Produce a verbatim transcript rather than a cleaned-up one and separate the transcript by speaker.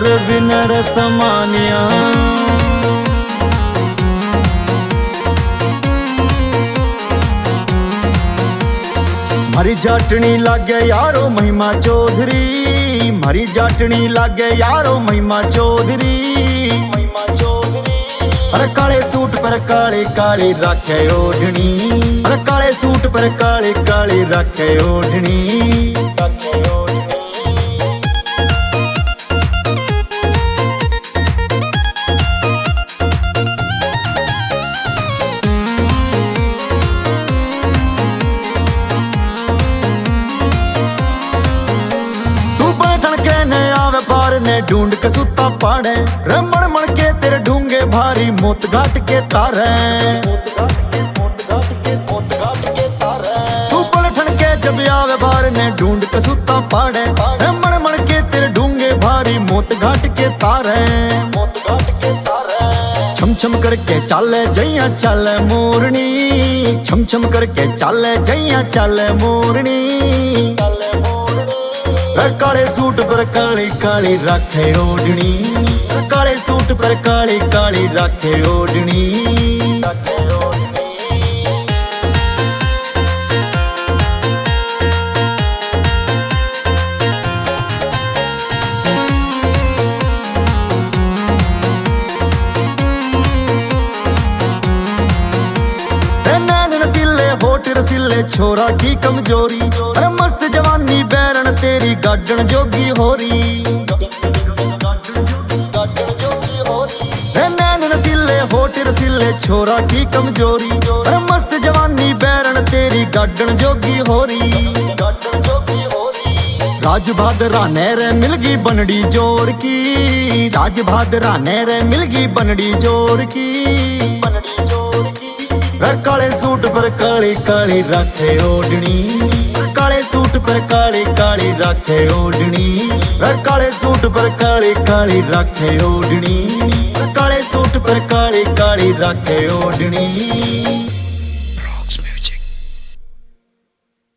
Speaker 1: नजर विनर समानिया। मारी जाटनी लागे यारो महिमा चौधरी, मारी जाटनी लागे यारो महिमा चौधरी, महिमा चौधरी। अरे काले सूट पर काली काली राखे ओढ़नी, अरे काले सूट पर काली काली राखे ओढ़नी, राखे ओढ़नी। व्यापार ने ढूंढ के सुता पाड़े, रमण मण के तेरे ढूंगे भारी मोत घाट के तारे, मोत घाट के मोत घाट के मोत घाट के तारे। तू पलटन के जब या व्यापार ने ढूंढ के सुता पाड़े, रमण मण के तेरे ढूंगे भारी मोत घाट के तारे, मोत घाट के तारे। छम छम करके चाले जैया चाले मोरनी, छम छम करके चाले जैया चाले मोरनी, चाले मोरनी। काले सूट पर काली काली राखे ओढ़नी, काले सूट पर काली काली राखे ओढ़नी, राखे ओढ़नी। होठ रसीले छोरा की कमजोरी, अरे मस्त जवानी बैरन तेरी गाडन जोगी होरी, नैन रसीले होठ रसीले छोरा की कमजोरी, अरे मस्त जवानी बैरन तेरी गाडन जोगी होरी, गाडन जोगी होरी। राज भादरा नहर मिलगी बनड़ी जोर की, राज भादरा नहर मिलगी बनड़ी जोर की, बनड़ी जोर की। काले सूट पर काली काली राखे ओढ़नी, काले सूट पर काली काली राखे ओढ़नी, काले सूट पर काली काली राखे ओढ़नी, काले सूट पर काली काली राखे ओढ़नी।